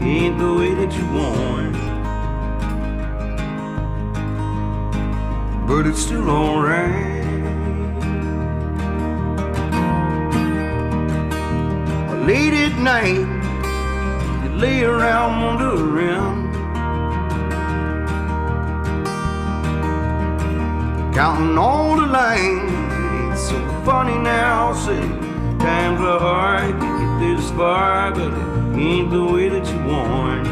ain't the way that you want. But it's still alright. Late at night, you lay around wondering, counting all the lines. It's so funny now, say times are hard to get this far, but it ain't the way that you want.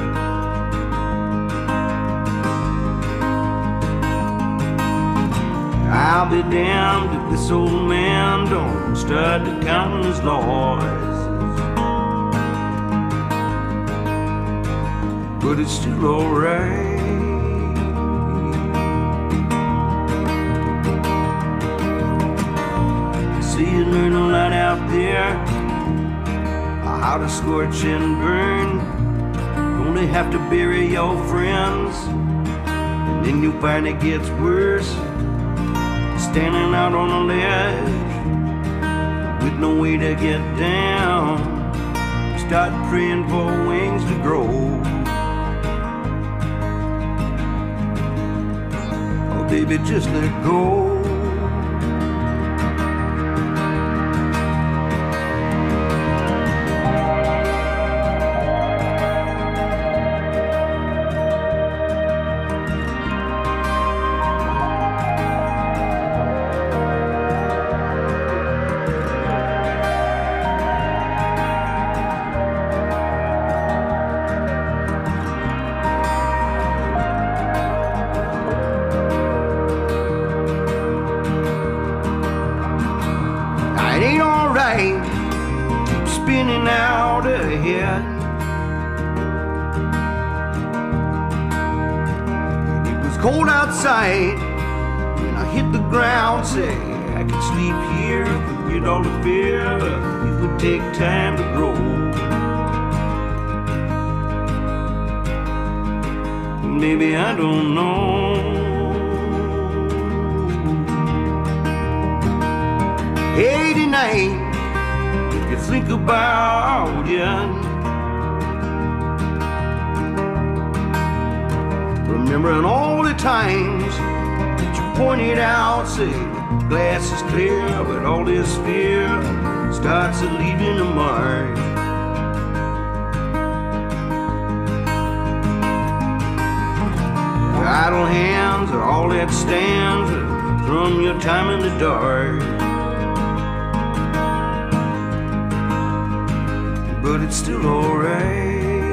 I'll be damned if this old man don't start to count his losses. But it's still alright. See, you learn a lot out there, how to scorch and burn. You only have to bury your friends, and then you find it gets worse. Standing out on a ledge with no way to get down, start praying for wings to grow. Oh baby, just let go. It ain't alright, keep spinning out ahead. It was cold outside when I hit the ground, say I could sleep here, forget all the fear. It would take time to grow. Maybe I don't know. 89, if you think about it, remembering all the times that you pointed out, say the glass is clear, but all this fear starts leaving a mark. Your idle hands are all that stands from your time in the dark. But it's still alright.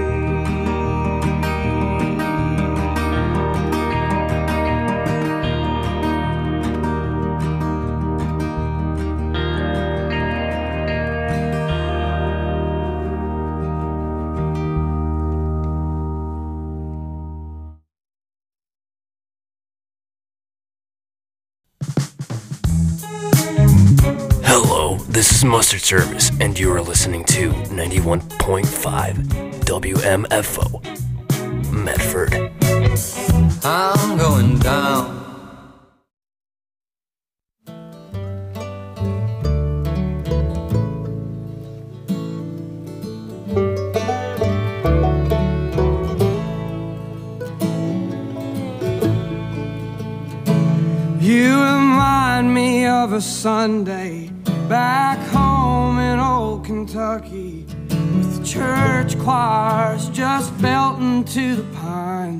Hello, this is Mustard Service, and you are listening to 91.5 WMFO, Medford. I'm going down. You remind me of a Sunday back home in old Kentucky, with the church choirs just belting to the pines.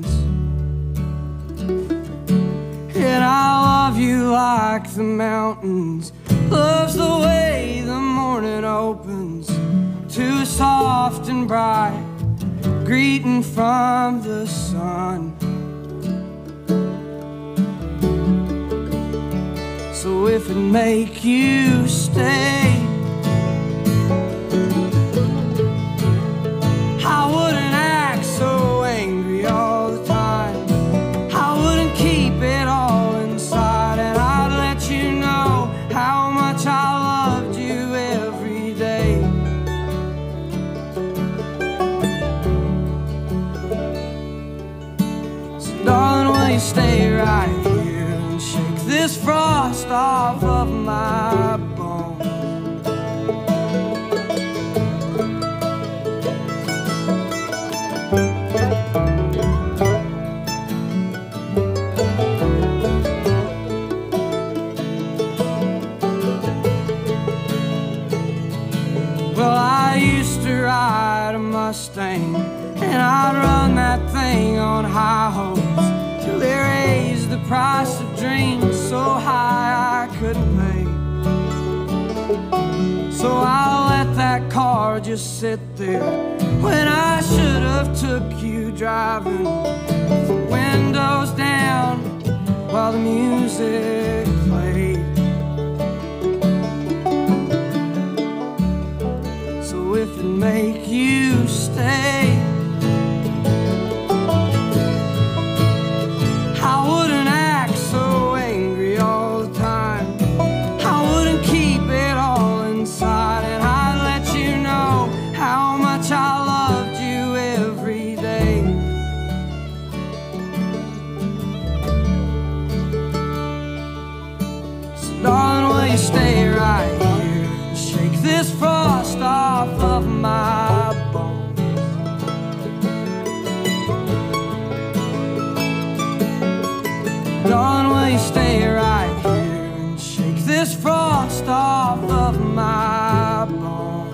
And I love you like the mountains loves the way the morning opens to a soft and bright greeting from the sun. So if it make you stay, I wouldn't act so angry all the time. I wouldn't keep it all inside, and I'd let you know how much I loved you every day. So darling, will you stay right here and shake this frost off of my bones? and I'd run that thing on high hopes till they raised the price of dreams so high I couldn't pay. So I let that car just sit there when I should have took you driving with the windows down while the music played. So if it make you stay, I wouldn't act so angry all the time. I wouldn't keep it all inside, and I'd let you know how much I loved you every day. So darling, will you stay right here and shake this frost off of my bones? Darling, will you stay right here and shake this frost off of my bones?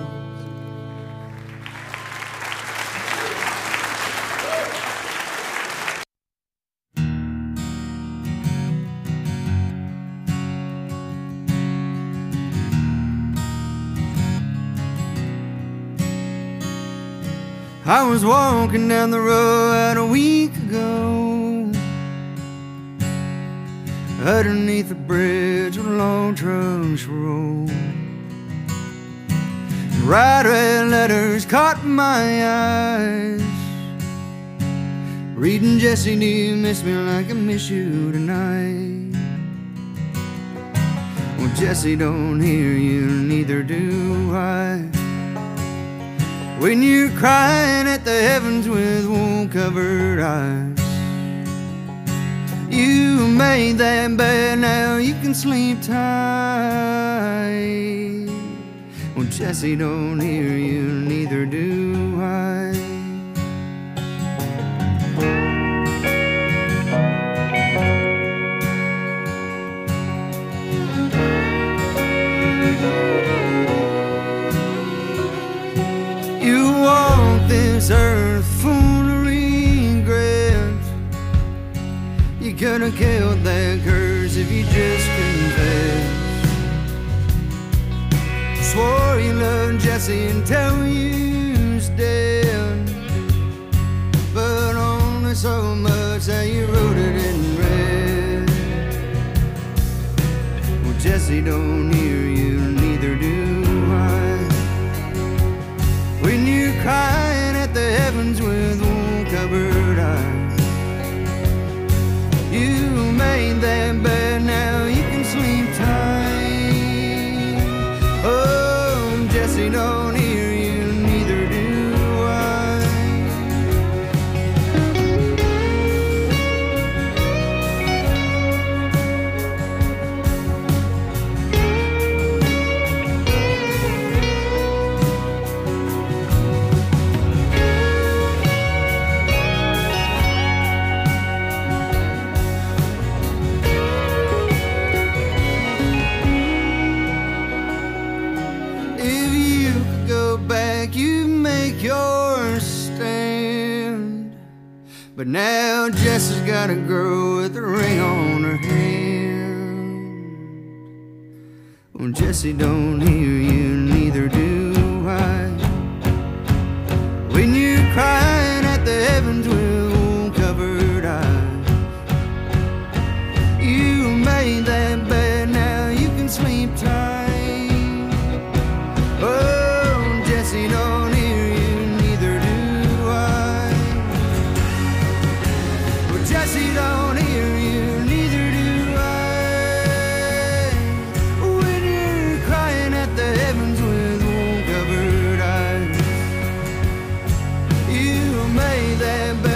I was walking down the road a week ago, underneath a bridge where long trucks roll. Bright red letters caught my eyes, reading, Jesse, do you miss me like I miss you tonight? Well, Jesse, don't hear you, neither do I. When you're crying at the heavens with wool-covered eyes, you made that bed, now you can sleep tight. Well, Jesse, don't hear you, neither do I. You walk this earth full of regret. You could have killed that curse if you just confessed. Swore you loved Jesse until you was dead, but only so much that you wrote it in red. Well, Jesse, don't hear you, neither do I. When you're crying at the heavens with wool-covered eyes, you made that bed, now you can sleep tight. Oh, Jesse, don't hear you, neither do I. Your stand, but now Jessie's got a girl with a ring on her hand. Well, Jesse, don't hear you, neither do I. When you're crying at the heavens with wool-covered eyes, you made that bed, now you can sleep tight. Oh, Jesse, don't hear you, Jesse, don't hear you, neither do I. When you're crying at the heavens with wool-covered eyes, you made that bed.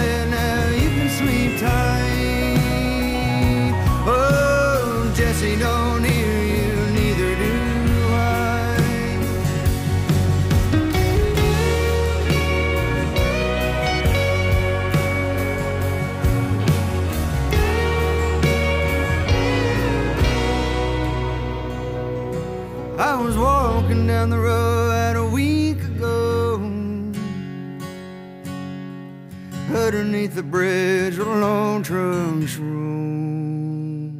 underneath the bridge where long trunks roll.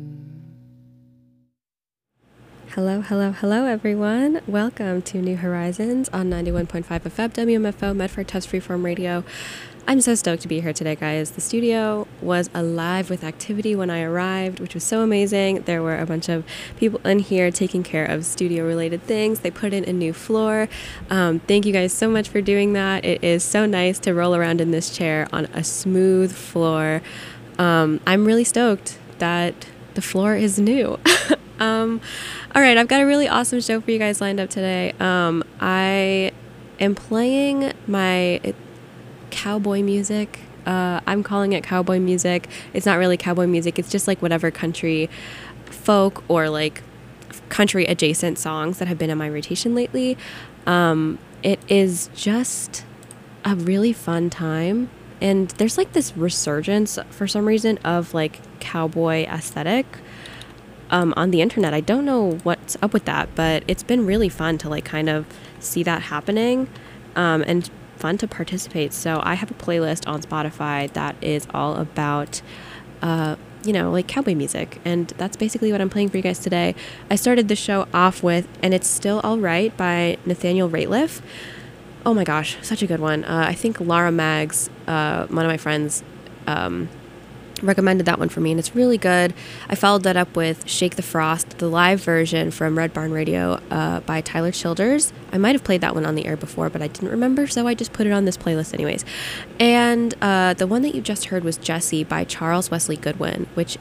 Hello, hello, hello, everyone. Welcome to New Horizons on 91.5 FM WMFO, Medford Tufts Freeform Radio. I'm so stoked to be here today, guys. The studio was alive with activity when I arrived, which was so amazing. There were a bunch of people in here taking care of studio-related things. They put in a new floor. Thank you guys so much for doing that. It is so nice to roll around in this chair on a smooth floor. I'm really stoked that the floor is new. All right, I've got a really awesome show for you guys lined up today. I am playing my cowboy music. I'm calling it cowboy music. It's not really cowboy music. It's just like whatever country folk or like country adjacent songs that have been in my rotation lately. It is just a really fun time. And there's like this resurgence for some reason of like cowboy aesthetic on the internet. I don't know what's up with that, but it's been really fun to like kind of see that happening and fun to participate. So I have a playlist on Spotify that is all about like cowboy music, and that's basically what I'm playing for you guys today. I started the show off with And It's Still Alright by Nathaniel Rateliff. Oh my gosh, such a good one. I think Laura Maggs, one of my friends, recommended that one for me, and it's really good. I followed that up with Shake the Frost, the live version from Red Barn Radio by Tyler Childers. I might have played that one on the air before, but I didn't remember, so I just put it on this playlist anyways. And the one that you just heard was Jesse by Charles Wesley Godwin, which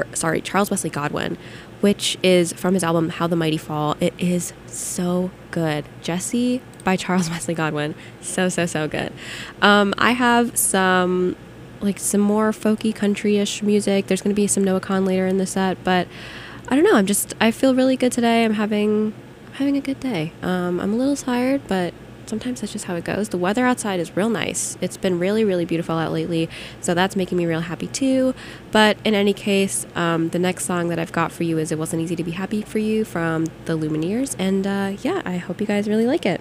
is from his album How the Mighty Fall. It is so good. Jesse by Charles Wesley Godwin. So good. I have some more folky country-ish music. There's going to be some Noah Kahan later in the set, but I don't know. I feel really good today. I'm having a good day. I'm a little tired, but sometimes that's just how it goes. The weather outside is real nice. It's been really, really beautiful out lately, so that's making me real happy too. But in any case, the next song that I've got for you is It Wasn't Easy to Be Happy for You from the Lumineers, and I hope you guys really like it.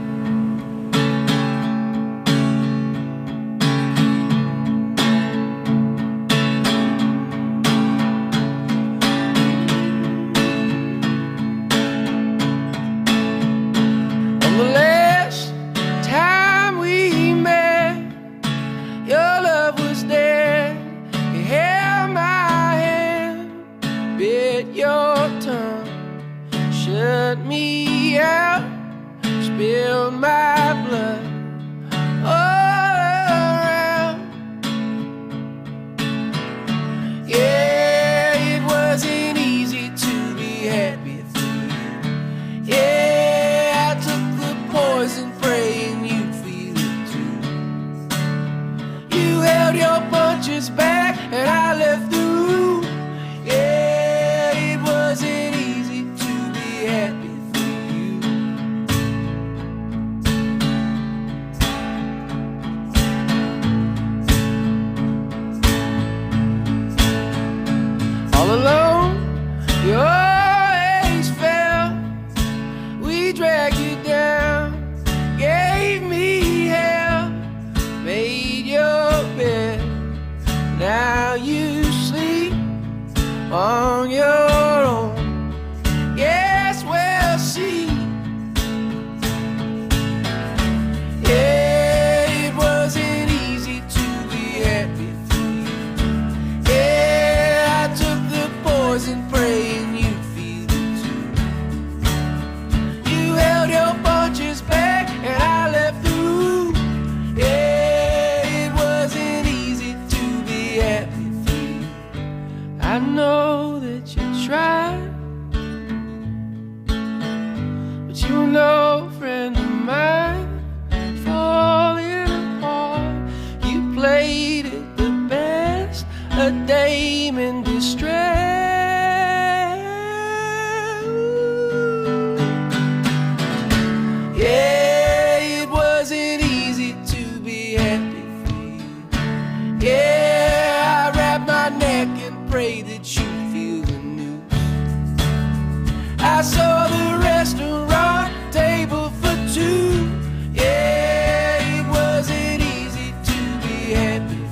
I saw the restaurant table for two. Yeah, it wasn't easy to be happy.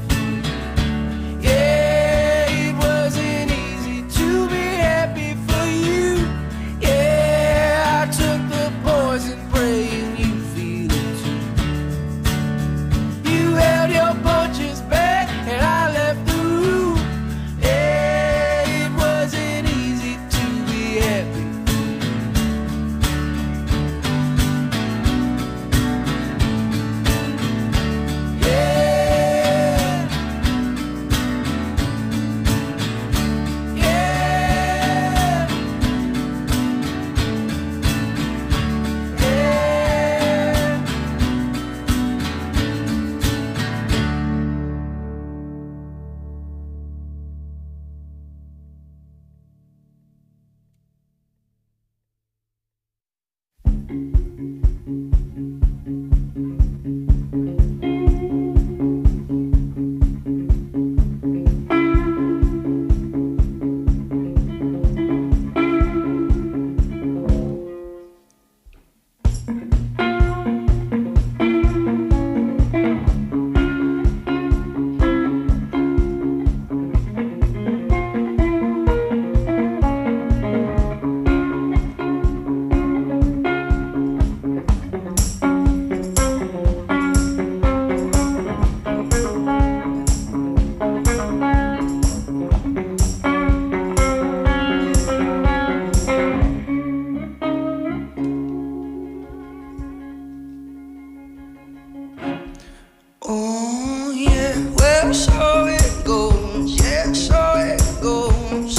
so it goes, yeah, so it goes.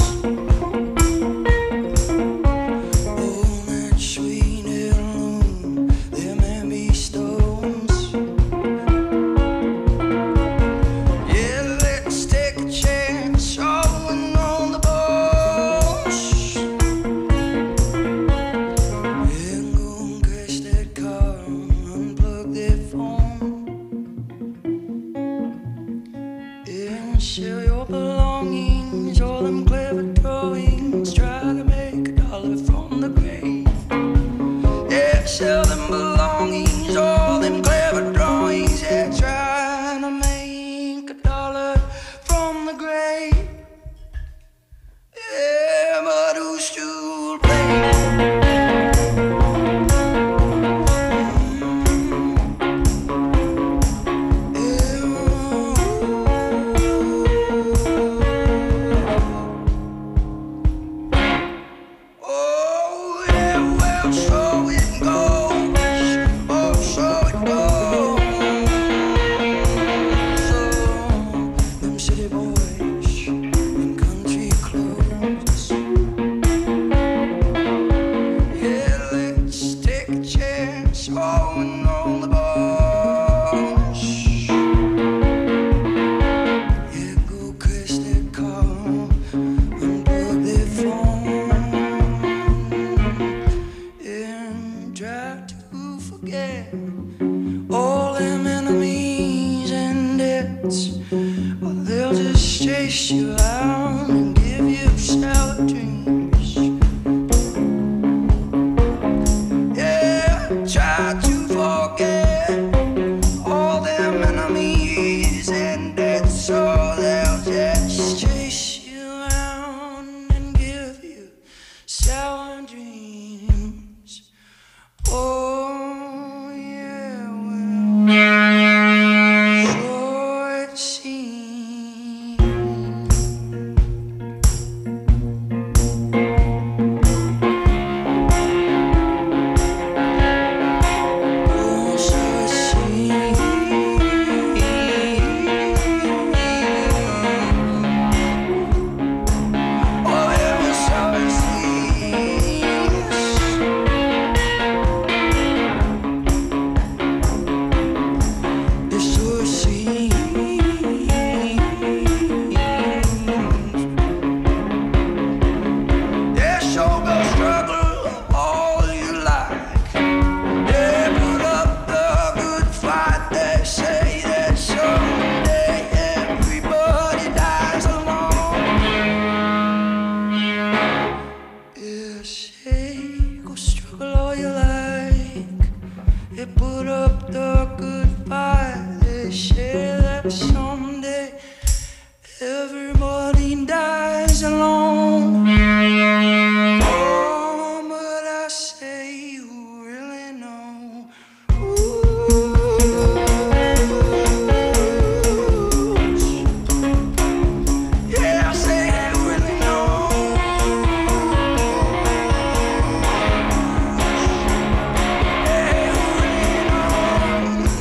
Oh, that sweet heirloom, there may be stones. Yeah, let's take a chance, on the bones. Yeah, go and crash that car, unplug that phone. Yeah, sell your belongings, all them clever drawings. Try to make $1 from the grave. Yeah, sell them belongings, all them clever drawings. Yeah, try to make $1 from the grave. Yeah, but who's to blame? Oh, yeah, well, so it goes. Oh, so it goes. So, them city boys in country clothes. Yeah, let's take a chance, on the boss. Yeah, go crash that car, unplug that phone, and try to forget all them enemies and debts. Or they'll just chase you out and give you sour dreams. Yeah, try to forget all them enemies and debts. So they'll just chase you out and give you sour dreams. Oh, yeah, well, so it seems. Oh, so it seems. Oh, yeah, well, so it seems. It's so it seems. Yeah, show the struggle all you like. They put up the good fight. They say that someday everybody dies alone. Yeah, say go struggle all you like. They put up the good fight. They say that someday everybody dies alone. Oh, but I say, who really know? Yeah, I say, who really knows? Yeah, who really knows?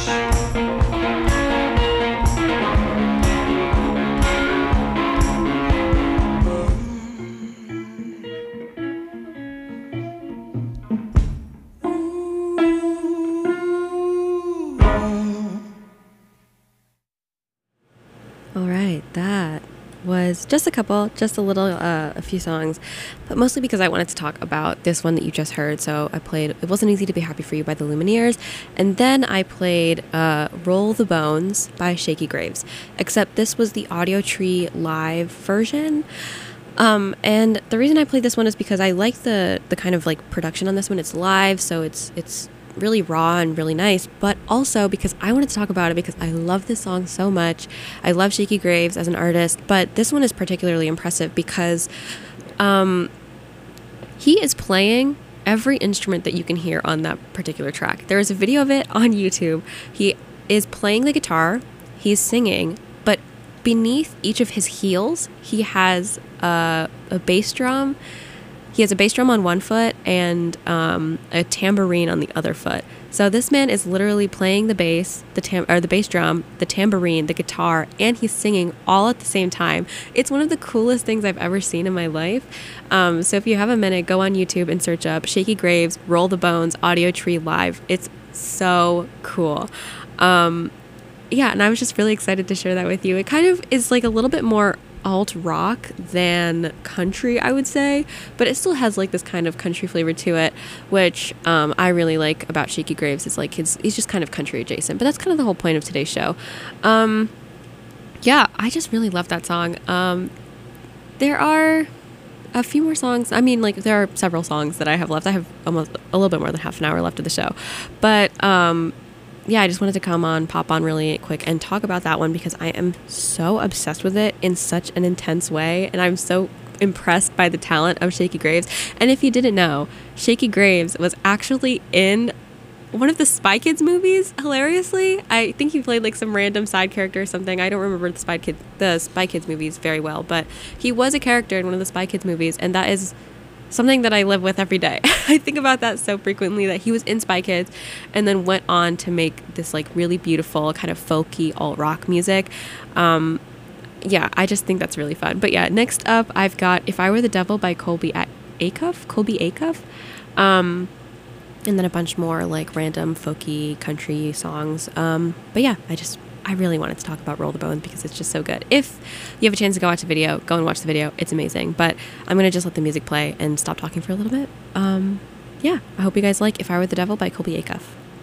All right, that was just a few songs, but mostly because I wanted to talk about this one that you just heard. So I played It Wasn't Easy to Be Happy for You by the Lumineers, and then I played Roll the Bones by Shaky Graves, except this was the Audio Tree live version. And the reason I played this one is because I like the kind of like production on this one. It's live, so it's really raw and really nice, but also because I wanted to talk about it because I love this song so much. I love Shaky Graves as an artist, but this one is particularly impressive because he is playing every instrument that you can hear on that particular track. There is a video of it on YouTube. He is playing the guitar, he's singing, but beneath each of his heels, he has a bass drum. He has a bass drum on one foot and a tambourine on the other foot. So this man is literally playing the bass, the bass drum, the tambourine, the guitar, and he's singing all at the same time. It's one of the coolest things I've ever seen in my life. So if you have a minute, go on YouTube and search up Shakey Graves, Roll the Bones, Audiotree Live. It's so cool. Yeah, and I was just really excited to share that with you. It kind of is like a little bit more alt rock than country, I would say, but it still has like this kind of country flavor to it, which I really like about Shakey Graves. Is like he's just kind of country adjacent, but that's kind of the whole point of today's show. Yeah, I just really love that song. There are a few more songs. I mean, like, there are several songs that I have left. I have almost a little bit more than half an hour left of the show, but yeah, I just wanted to pop on really quick and talk about that one because I am so obsessed with it in such an intense way, and I'm so impressed by the talent of Shakey Graves. And if you didn't know, Shakey Graves was actually in one of the Spy Kids movies, hilariously. I think he played like some random side character or something. I don't remember the Spy Kids movies very well, but he was a character in one of the Spy Kids movies, and that is something that I live with every day. I think about that so frequently, that he was in Spy Kids and then went on to make this like really beautiful kind of folky alt rock music. Yeah, I just think that's really fun. But yeah, next up I've got If I Were the Devil by Colby Acuff. And then a bunch more like random folky country songs. But yeah, I really wanted to talk about Roll the Bones because it's just so good. If you have a chance to go watch the video, go and watch the video. It's amazing. But I'm going to just let the music play and stop talking for a little bit. Yeah, I hope you guys like If I Were the Devil by Colby Acuff.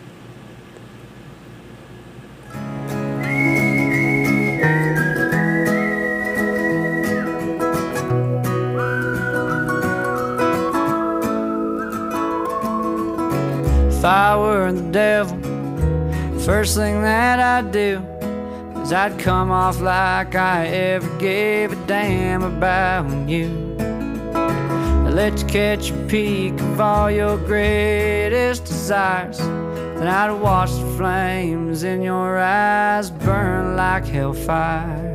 If I were the devil, the first thing that I'd do is I'd come off like I ever gave a damn about you. I'd let you catch a peek of all your greatest desires. Then I'd watch the flames in your eyes burn like hellfire.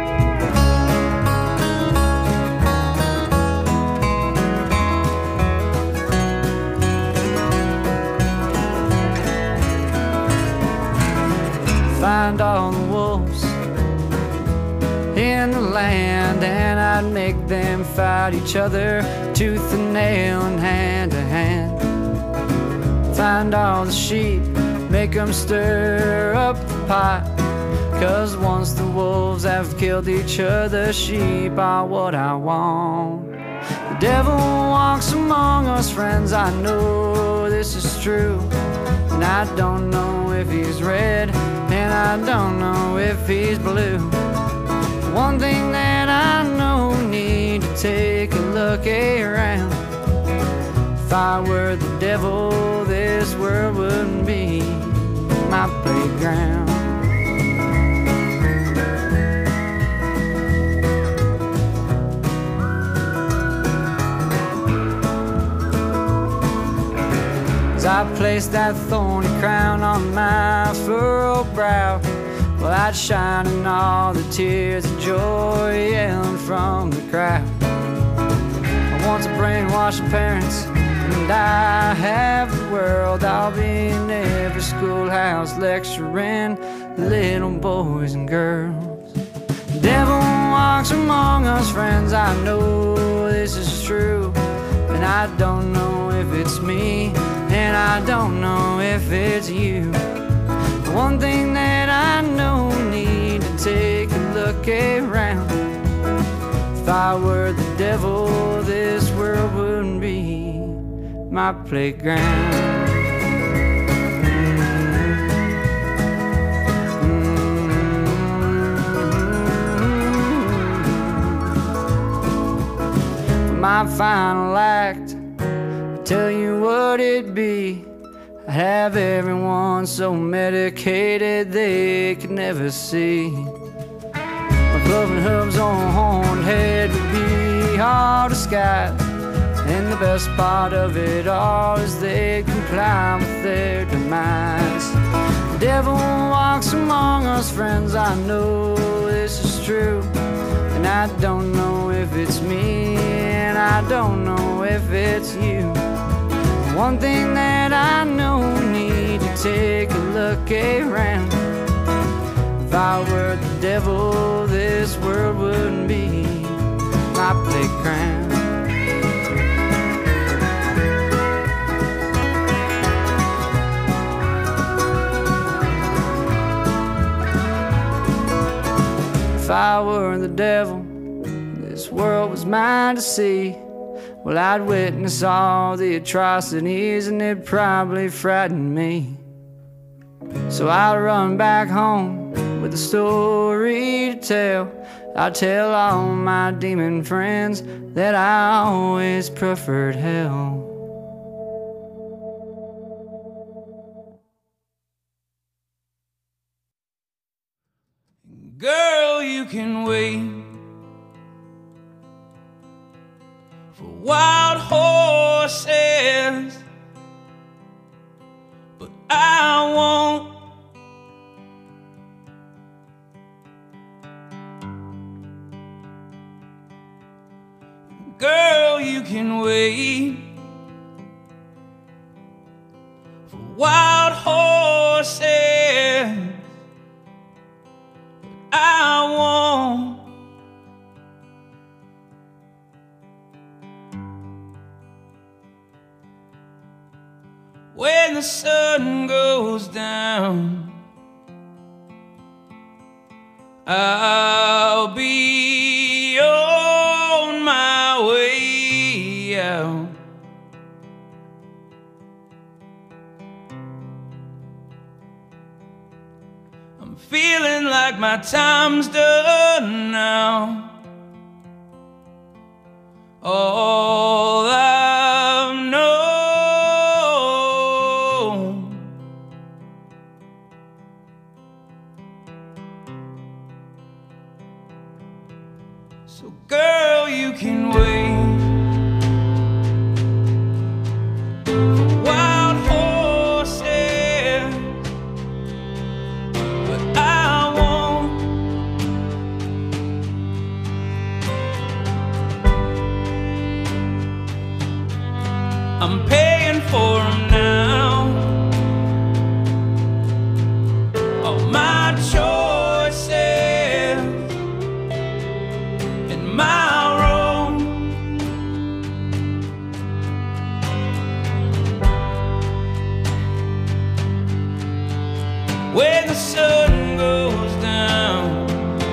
Find all the wolves in the land, and I'd make them fight each other tooth and nail and hand to hand. Find all the sheep, make them stir up the pot, 'cause once the wolves have killed each other, sheep are what I want. The devil walks among us, friends, I know this is true. And I don't know if he's red, and I don't know if he's blue. One thing that I know, need to take a look around. If I were the devil, this world wouldn't be my playground. I placed that thorny crown on my furrowed brow, well, I'd shine in all the tears of joy yelling from the crowd. I want to brainwash the parents, and I have the world. I'll be in every schoolhouse lecturing little boys and girls. The devil walks among us, friends, I know this is true. And I don't know if it's me, and I don't know if it's you. One thing that I know, need to take a look around. If I were the devil, this world wouldn't be my playground. My final act, tell you what it'd be. I'd have everyone so medicated they could never see. My cloven hooves on horned head would be hard to sky. And the best part of it all is they'd comply with their demise. The devil walks among us, friends, I know this is true. And I don't know if it's me, and I don't know if it's you. One thing that I know, need to take a look around. If I were the devil, this world wouldn't be my playground. If I were the devil, this world was mine to see. Well, I'd witness all the atrocities and it'd probably frighten me. So I'd run back home with a story to tell. I'd tell all my demon friends that I always preferred hell. Girl, you can wait for wild horses, but I won't. Girl, you can wait for wild horses, I won't. When the sun goes down, I'll be on my way out. I'm feeling like my time's done now. All I've known. So girl, you can wait for wild horses, but I won't. I'm paying for them now. All my choices and my road. When the sun goes down,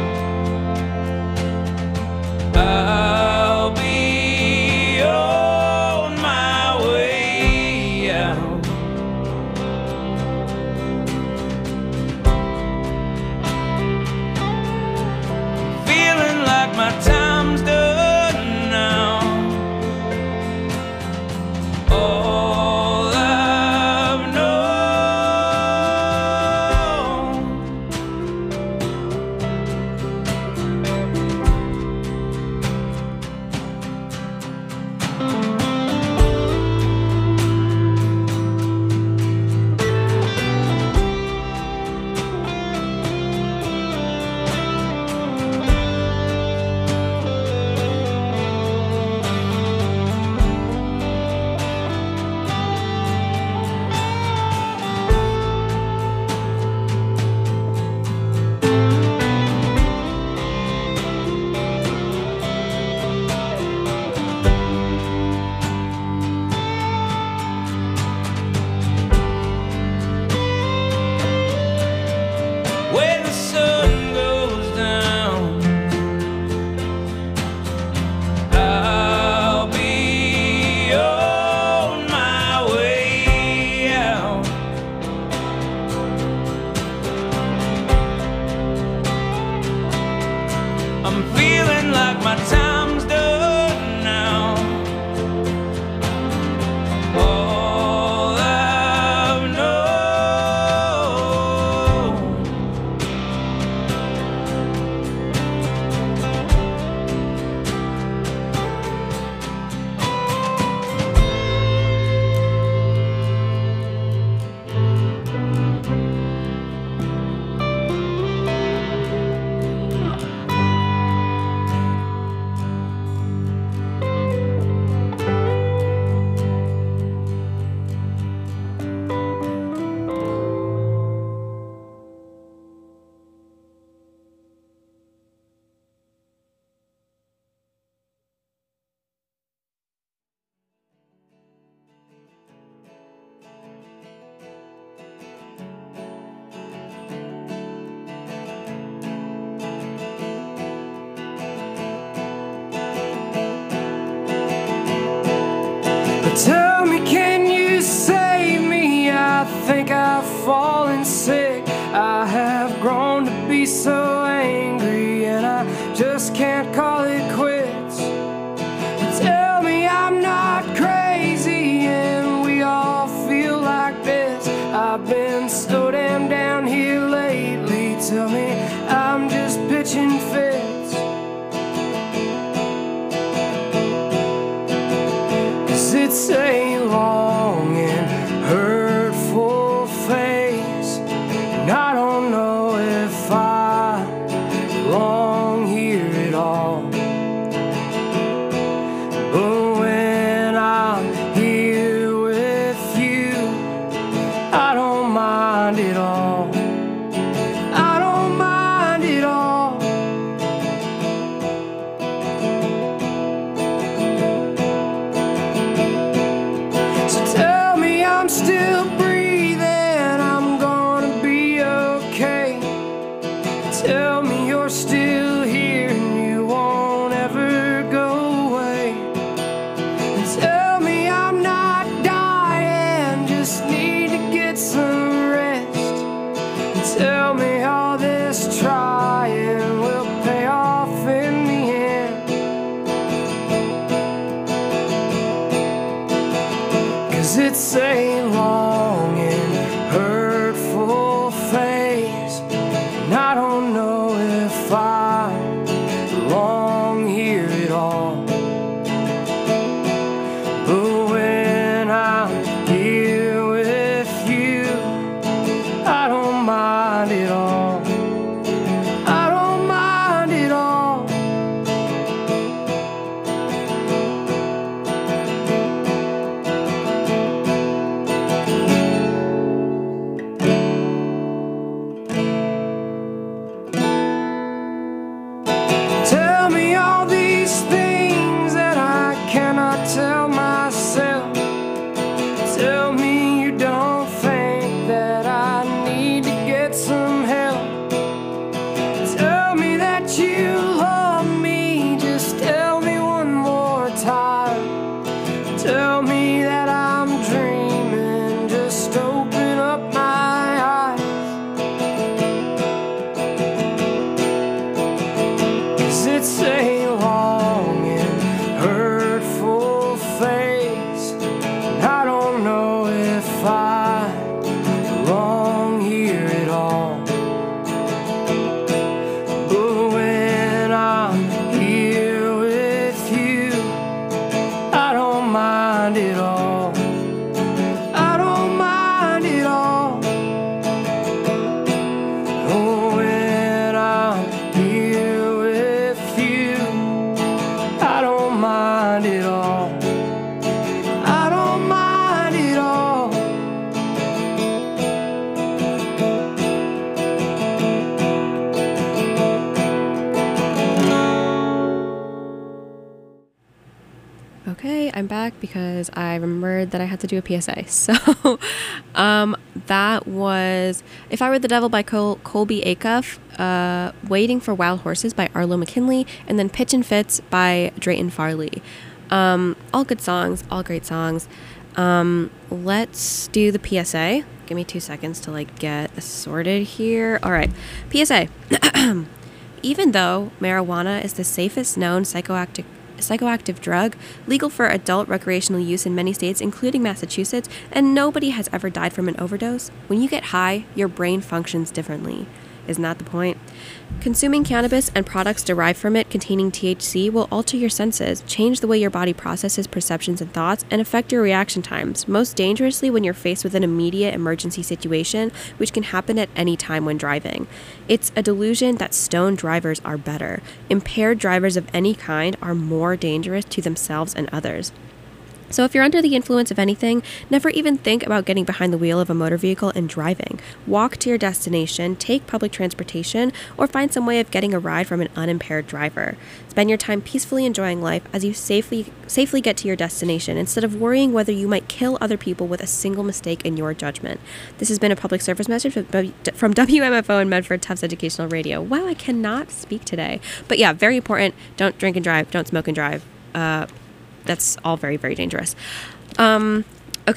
I'll be on my way out. Feeling like my time's done now. All I've known. When the sun goes down, I'll be on my way out. I'm feeling like my time's done now. All I've known. think I've fallen sick. I have grown to be so angry, and I just can't call it quits. Tell me I'm not crazy, and we all feel like this. I've been so damn down here lately. Tell me I'm just pitching fits. 'Cause it's a long and hurtful phase, and I don't know if I belong here at all. But when I'm here with you, I don't mind at all. I don't mind at all. So tell me I'm still breathing, I'm gonna be okay. Tell me you're still here and you won't ever go away. And tell me I'm not dying, just need to get some rest. And tell me all this trying will pay off in the end. 'Cause it's a long and hurtful phase, and I don't know if I belong here at all. But when I'm here with you, I don't mind at all. I don't mind at all. Tell me all these things that I cannot tell myself. Tell me you don't think that I need to get some help. Tell me that you love me, just tell me one more time. Tell me that I'm dreaming, just open up my eyes. 'Cause it's a long and hurtful phase, and I don't know if I belong here at all. But when I'm here with you, I don't mind at all. I don't mind at all. Oh, when I'm here with you, I don't mind at all. I don't mind at all. Okay, I'm back because I remembered that I had to do a PSA. So, that was If I Were the Devil by Colby Acuff, Waiting for Wild Horses by Arlo McKinley, and then Pitchin' Fits by Drayton Farley. All good songs, all great songs. Let's do the PSA. Give me 2 seconds to get sorted here. All right, PSA. Even though marijuana is the safest known psychoactive drug, legal for adult recreational use in many states, including Massachusetts, and nobody has ever died from an overdose, when you get high, your brain functions differently. Isn't that the point? Consuming cannabis and products derived from it containing THC will alter your senses, change the way your body processes perceptions and thoughts, and affect your reaction times, most dangerously when you're faced with an immediate emergency situation, which can happen at any time when driving. It's a delusion that stoned drivers are better. Impaired drivers of any kind are more dangerous to themselves and others. So if you're under the influence of anything, never even think about getting behind the wheel of a motor vehicle and driving. Walk to your destination, take public transportation, or find some way of getting a ride from an unimpaired driver. Spend your time peacefully enjoying life as you safely get to your destination, instead of worrying whether you might kill other people with a single mistake in your judgment. This has been a public service message from WMFO and Medford Tufts Educational Radio. Wow, I cannot speak today. But yeah, very important. Don't drink and drive. Don't smoke and drive. That's all very, very dangerous. Okay,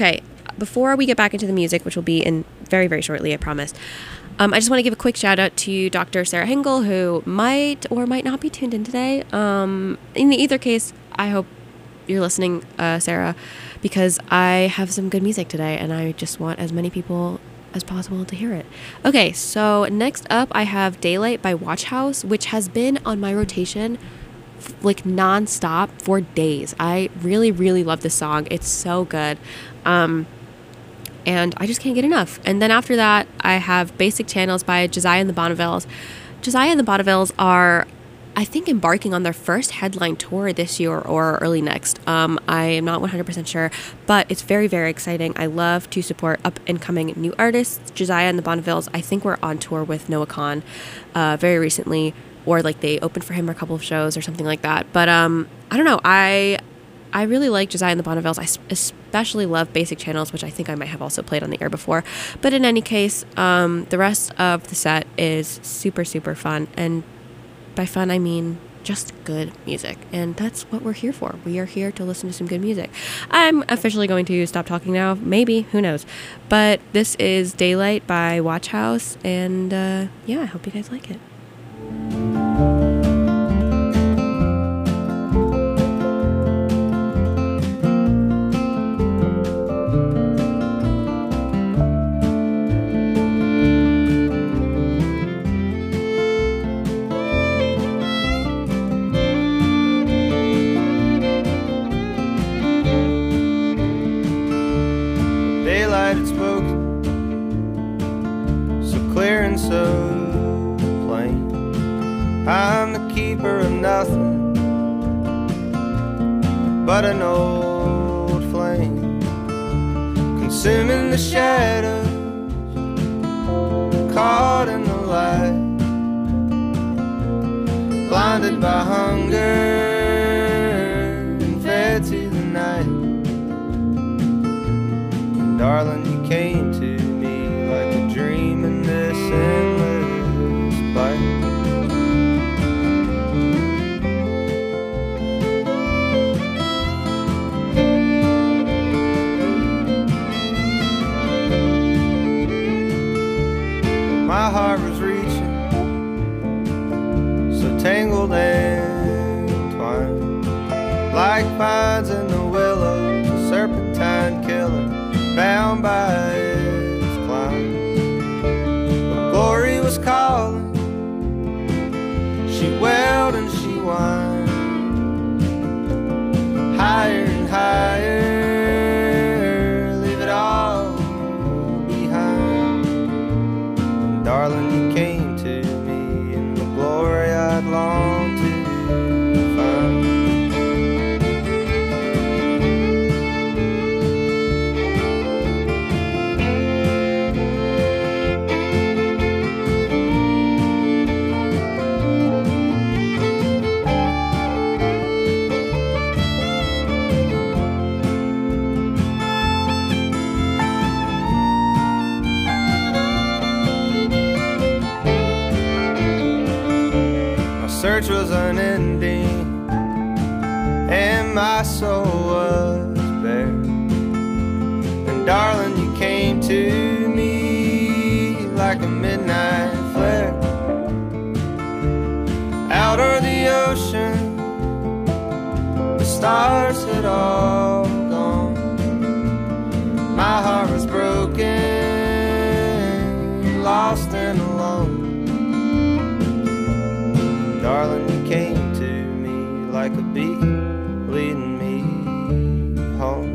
before we get back into the music, which will be in very, very shortly, I promise, I just want to give a quick shout out to Dr. Sarah Hengel, who might or might not be tuned in today. In either case, I hope you're listening, Sarah, because I have some good music today, and I just want as many people as possible to hear it. Okay, so next up I have Daylight by Watch House, which has been on my rotation like non-stop for days. I really, really love this song. It's so good. And I just can't get enough. And then after that, I have Basic Channels by Josiah and the Bonnevilles. Josiah and the Bonnevilles are, I think, embarking on their first headline tour this year or early next. I am not 100% sure, but it's very, very exciting. I love to support up-and-coming new artists. Josiah and the Bonnevilles, I think, were on tour with Noah Kahan very recently, or like they opened for him a couple of shows or something like that. But I don't know. I really like Josiah and the Bonnevilles. I especially love Basic Channels, which I think I might have also played on the air before. But in any case, the rest of the set is super, super fun. And by fun, I mean just good music. And that's what we're here for. We are here to listen to some good music. I'm officially going to stop talking now. Maybe. Who knows? But this is Daylight by Watch House. And yeah, I hope you guys like it. Daylight had spoken, so clear and so plain. I'm the keeper of nothing but an old flame, consuming the shadows, caught in the light, blinded by hunger and fed to the night. And darling, you came to me like a dream in this endless fight. My heart was reaching, so tangled and twined, like vines in the willows, a serpentine killer, bound by its climb. But glory was calling, she wailed and she whined, higher and higher, leave it all behind. And darling, you came to me in the glory I'd longed to find. Search was unending, and my soul was bare. And darling, you came to me like a midnight flare. Out of the ocean, the stars had all gone. My heart was broken, lost and alone. Darling, you came to me like a beacon, leading me home.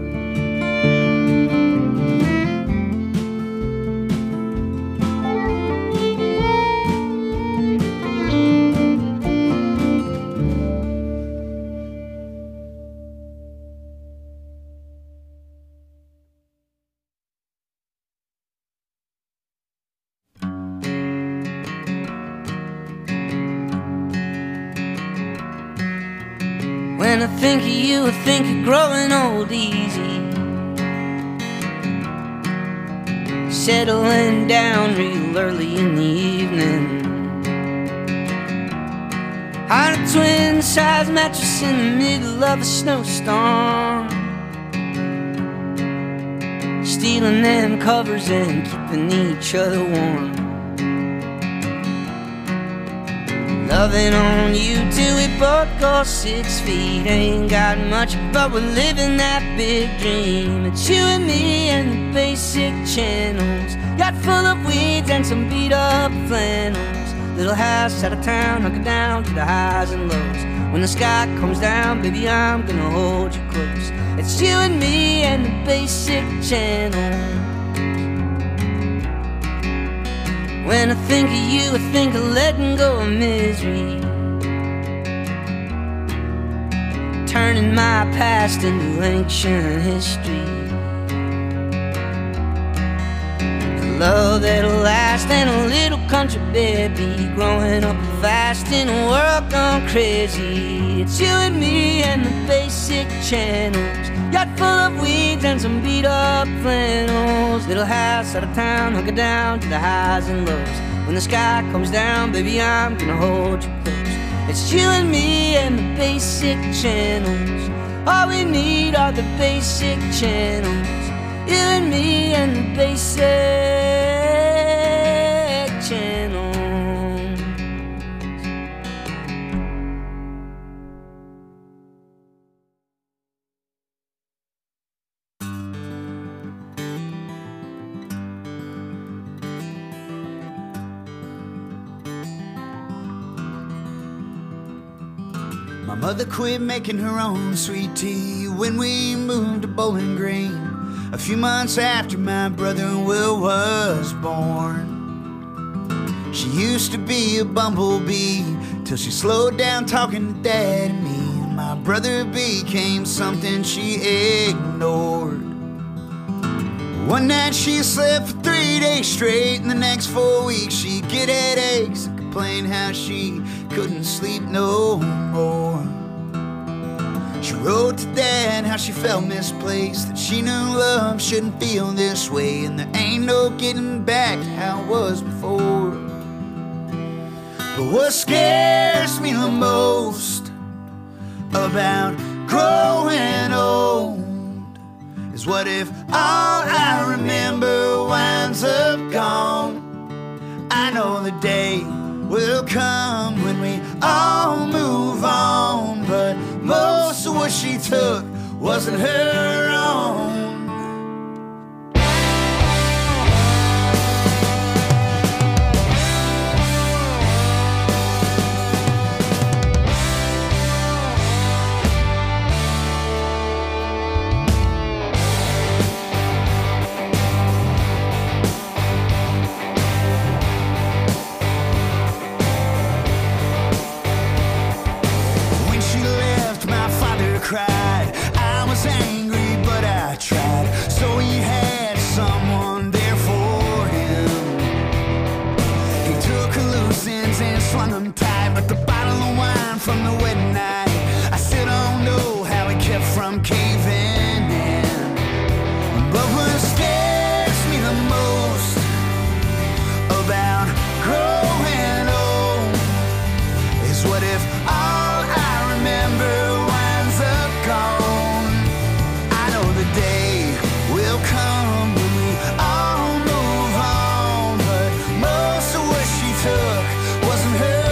When I think of you, I think of growing old easy, settling down real early in the evening, on a twin-size mattress in the middle of a snowstorm, stealing them covers and keeping each other warm. Loving on you till we both go 6 feet. Ain't got much, but we're living that big dream. It's you and me and the basic channels, yacht full of weeds and some beat up flannels. Little house out of town, hunker down to the highs and lows. When the sky comes down, baby, I'm gonna hold you close. It's you and me and the basic channels. When I think of you, I think of letting go of misery, turning my past into ancient history. A love that'll last and a little country baby, growing up fast in a world gone crazy. It's you and me and the basic channels, yacht full of weeds and some beat up flannels. Little house out of town, hunker down to the highs and lows. When the sky comes down, baby, I'm gonna hold you close. It's you and me and the basic channels. All we need are the basic channels. You and me and the basic channels. My mother quit making her own sweet tea when we moved to Bowling Green, a few months after my brother Will was born. She used to be a bumblebee till she slowed down talking to Dad and me. My brother became something she ignored. One night she slept for 3 days straight, and the next 4 weeks she'd get headaches and complain how she couldn't sleep no more. She wrote to Dad how she felt misplaced, that she knew love shouldn't feel this way, and there ain't no getting back to how it was before. But what scares me the most about growing old is what if all I remember winds up gone. I know the day will come when we all move on, but most of what she took wasn't her own. Cried. I was angry, but I tried. So he had someone there for him. He took her loose ends and slung them tight, but the bottle of wine from the wedding night, I still don't know how he kept from caving in. But what scares me the most about growing old is what if all I remember gone. I know the day will come when we all move on, but most of what she took wasn't her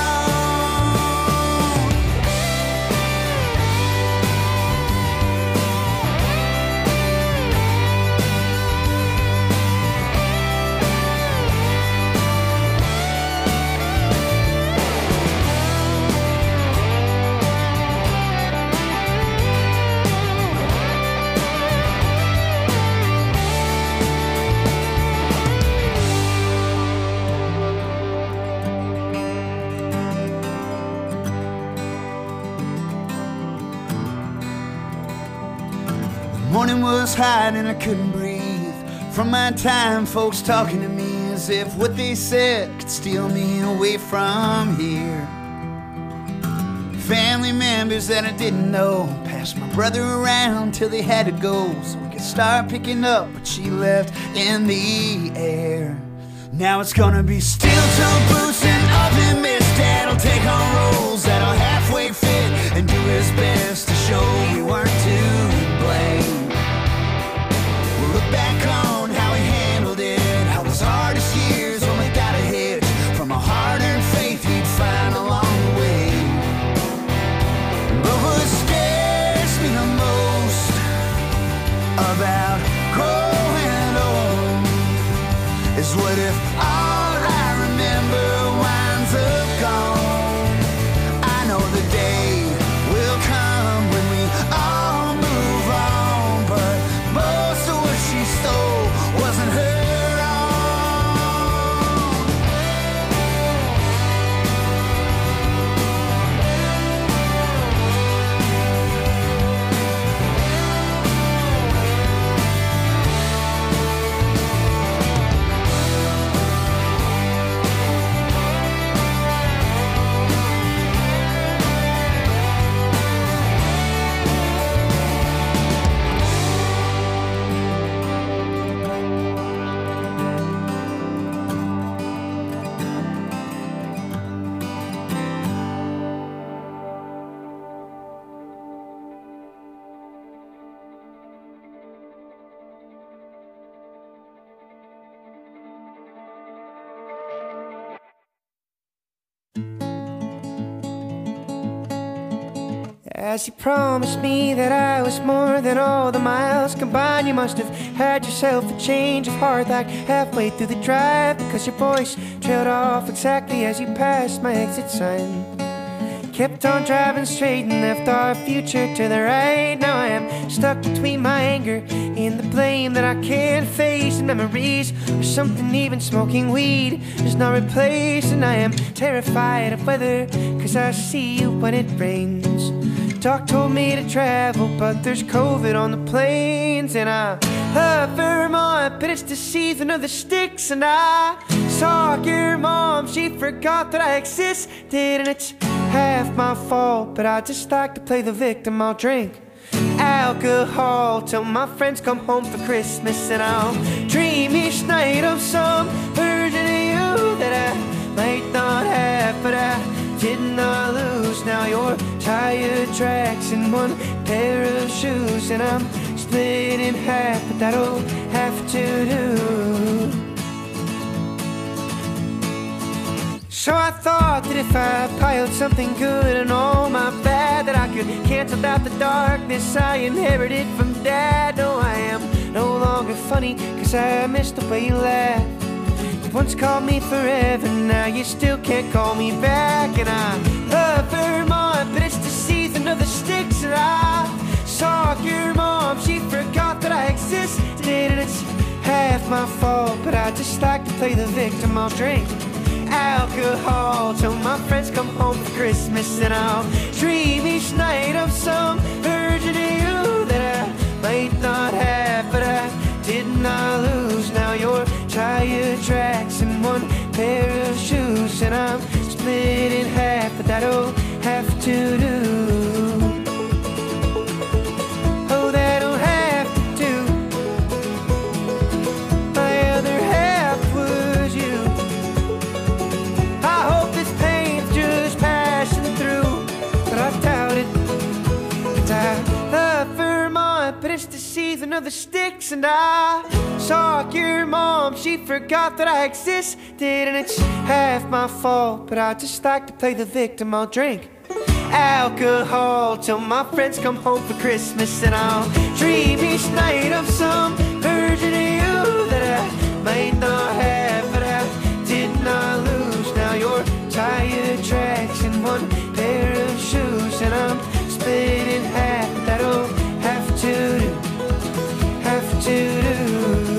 morning was hot and I couldn't breathe. From my time, folks talking to me as if what they said could steal me away from here. Family members that I didn't know passed my brother around till they had to go, so we could start picking up what she left in the air. Now it's gonna be steel-toe boots and oven mitts. Dad'll take on roles that'll halfway fit and do his best to show we weren't to blame. We'll look back As you promised me that I was more than all the miles combined, you must have had yourself a change of heart like halfway through the drive, because your voice trailed off exactly as you passed my exit sign. Kept on driving straight and left our future to the right. Now I am stuck between my anger and the blame that I can't face, and memories or something even smoking weed does not replace. And I am terrified of weather, cause I see you when it rains. Doc told me to travel, but there's COVID on the planes. And I love Vermont, but it's the season of the sticks. And I saw your mom, she forgot that I existed, and it's half my fault, but I just like to play the victim. I'll drink alcohol till my friends come home for Christmas, and I'll dream each night of some version of you that I might not have, but I did not lose. Now your tire tracks in one pair of shoes, and I'm split in half, but that'll have to do. So I thought that if I piled something good and all my bad, that I could cancel out the darkness I inherited from Dad. No, I am no longer funny, cause I missed the way you laughed. You once called me forever, now you still can't call me back. And I love Vermont, but it's the season of the sticks. And I saw your mom, she forgot that I existed, and it's half my fault, but I just like to play the victim. I'll drink alcohol till my friends come home for Christmas, and I'll dream each night of some version of you that I might not have, but I did not lose. Now your tire tracks in one pair of shoes, and I'm split in half, but that'll have to do. Oh, that'll have to do. My other half was you. I hope this pain's just passing through, but I doubt it. And I love Vermont, but it's the season of the sticks. And I saw your mom, she forgot that I existed, and it's half my fault, but I just like to play the victim. I'll drink alcohol till my friends come home for Christmas, and I'll dream each night of some version of you that I might not have, but I did not lose. Now your tire tracks in one pair of shoes, and I'm split in half. That'll have to do, have to do.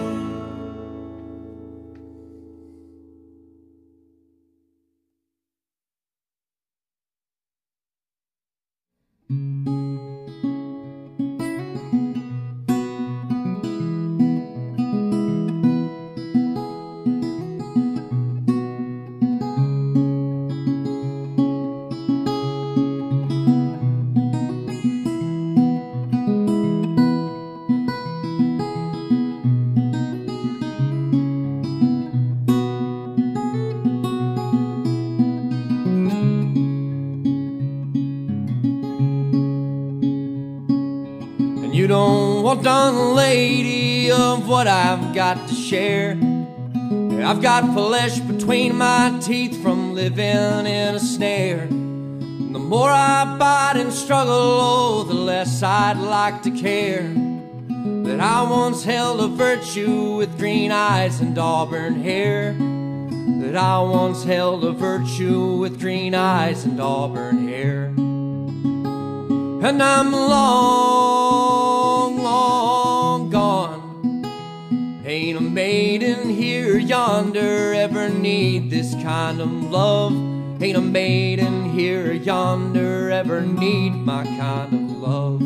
You don't want done, lady, of what I've got to share. I've got flesh between my teeth from living in a snare. The more I bite and struggle, oh, the less I'd like to care. That I once held a virtue with green eyes and auburn hair. That I once held a virtue with green eyes and auburn hair. And I'm long, long gone. Ain't a maiden here yonder ever need this kind of love. Ain't a maiden here yonder ever need my kind of love.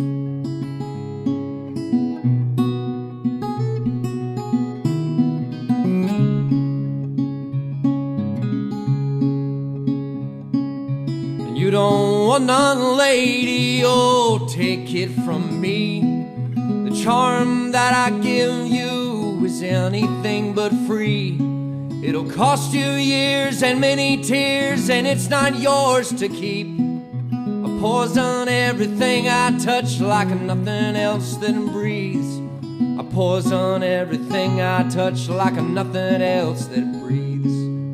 You don't want none, lady, oh, take it from me. The charm that I give you is anything but free. It'll cost you years and many tears, and it's not yours to keep. I poison everything I touch like nothing else that breathes. I poison everything I touch like nothing else that breathes.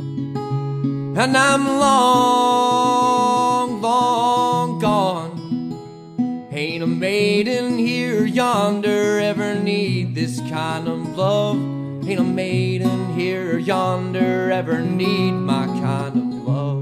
And I'm long, long gone. yonder ever need this kind of love. Ain't a maiden here or yonder ever need my kind of love.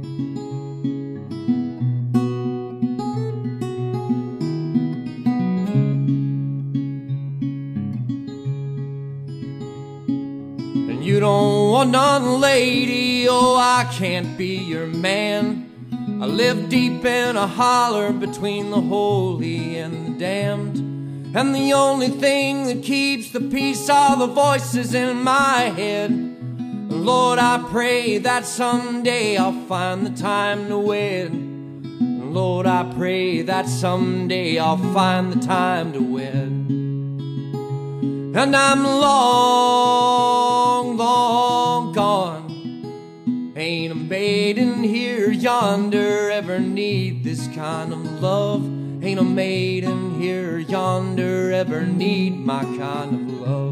And you don't want none, lady, oh, I can't be your man. I live deep in a holler between the holy and the damned. And the only thing that keeps the peace are the voices in my head. And Lord, I pray that someday I'll find the time to wed. And Lord, I pray that someday I'll find the time to wed. And I'm long, long gone. Ain't a maiden here yonder ever need this kind of love. Ain't a maiden here yonder ever need my kind of love.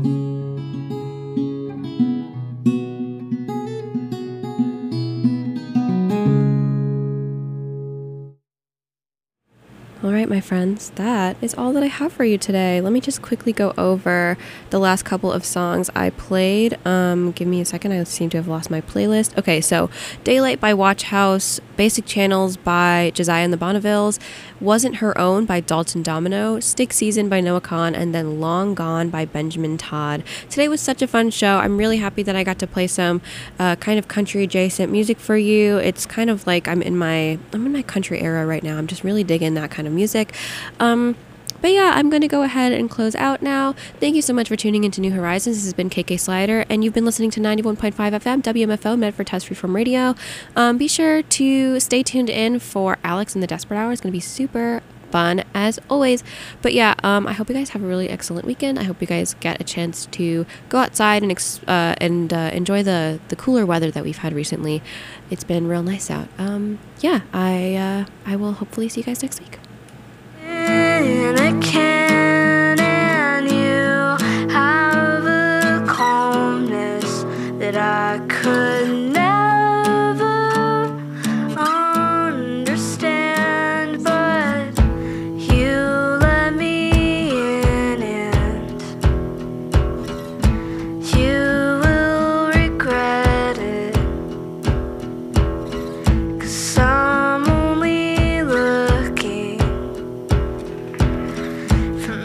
All right, my friends, that is all that I have for you today. Let me just quickly go over the last couple of songs I played. Give me a second. I seem to have lost my playlist. Okay, so Daylight by Watch House, Basic Channels by Josiah and the Bonnevilles, Wasn't Her Own by Dalton Domino, Stick Season by Noah Kahan, and then Long Gone by Benjamin Todd. Today was such a fun show. I'm really happy that I got to play some kind of country adjacent music for you. It's kind of like I'm in my country era right now. I'm just really digging that kind of music. But yeah, I'm going to go ahead and close out now. Thank you so much for tuning into New Horizons. This has been KK Slider, and you've been listening to 91.5 FM, WMFO, Medford Test Freeform Radio. Be sure to stay tuned in for Alex and the Desperate Hour. It's going to be super fun, as always. But yeah, I hope you guys have a really excellent weekend. I hope you guys get a chance to go outside and enjoy the cooler weather that we've had recently. It's been real nice out. Yeah, I will hopefully see you guys next week. In a can, and you have a calmness that I could never understand, but you let me in, and you will regret it, 'cause I'm only looking for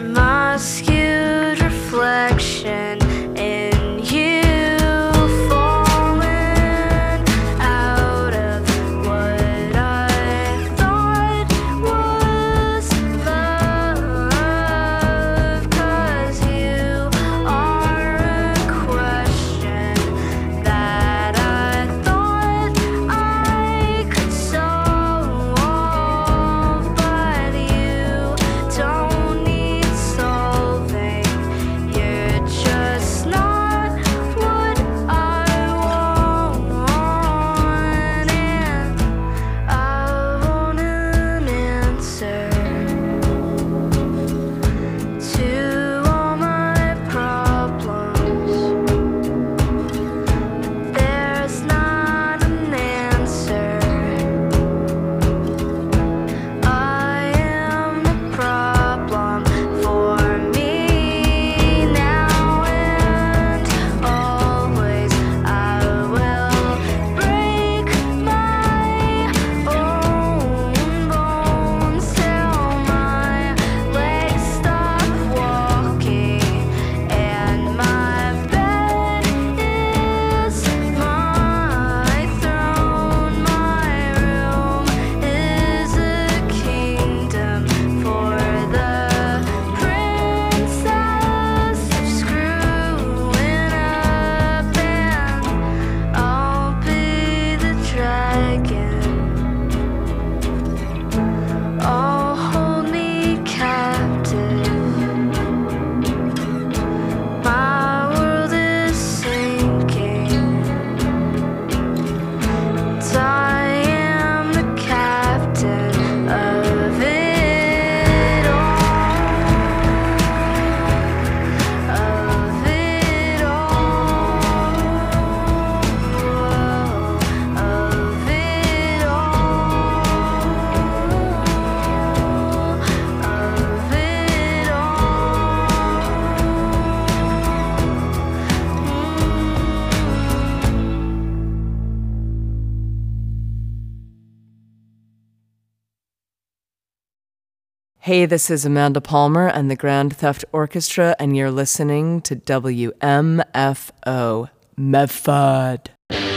Hey, this is Amanda Palmer and the Grand Theft Orchestra, and you're listening to WMFO Medford.